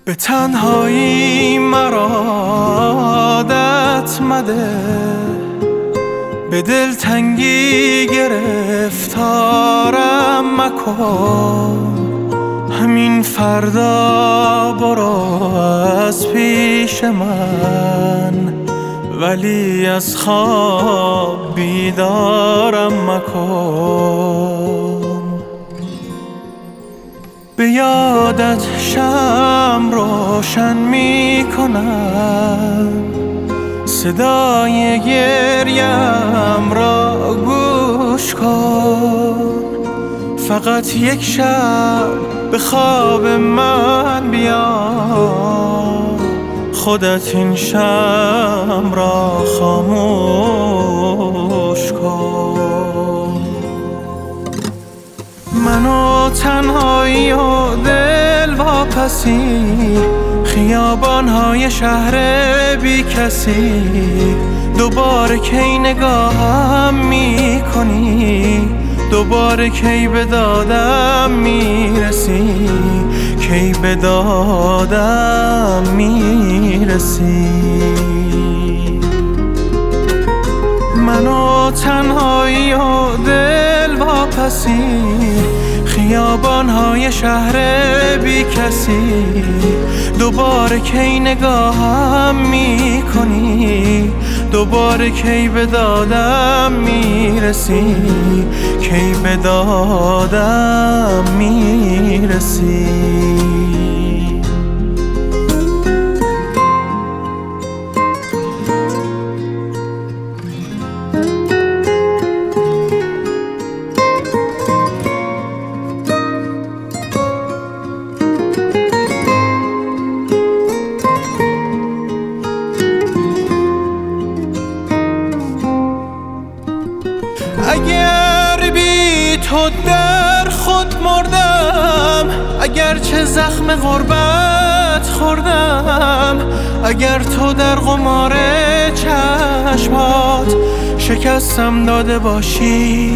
به تنهایی مرا عادت مده، به دلتنگی گرفتارم مکن. همین فردا برو از پیش من، ولی از خواب بیدارم مکن. به یادت شمع روشن می کنم، صدای گریم را گوش کن. فقط یک شب به خواب من بیا، خودت این شمع را خاموش کن. منو تنهایی و دل واپسی، خیابان‌های شهر بی کسی. دوباره کی نگاهم می‌کنی، دوباره کی به دادم میرسی، کی به دادم میرسی. منو تنهایی و دل واپسی، خیابان‌های شهر بی کسی. دوباره کی نگاهم میکنی، دوباره کی به دادم میرسی، کی به دادم میرسی. اگر بی تو در خود مردم، اگر چه زخم غربت خوردم، اگر تو در قمار چشمات شکستم داده باشی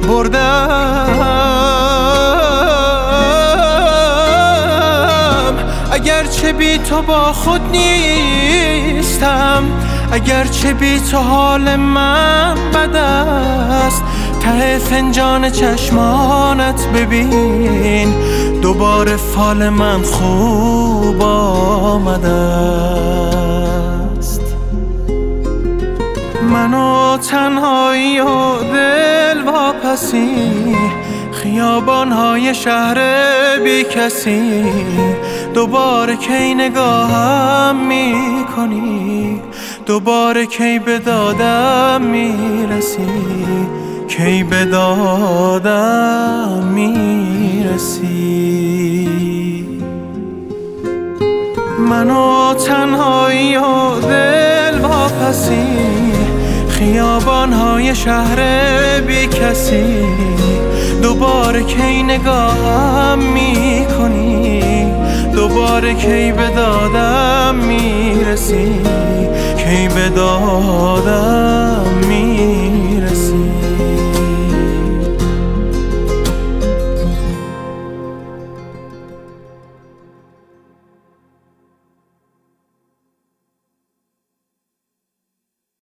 بردم، اگر چه بی تو با خود نیستم، اگر چه بی تو حال من بد است، ته فنجان چشمانت ببین، دوباره فال من خوب آمده است. منو تنهایی و دل واپسی، خیابان‌های شهر بی کسی. دوباره کی نگاهم میکنی، دوباره کی به دادم میرسی، کی به دادم میرسی. منو تنهایی و دل واپسی، خیابان‌های شهر بی کسی. دوباره کی نگاهم میکنی، دوباره کی به دادم میرسی، کی به دادم میرسی.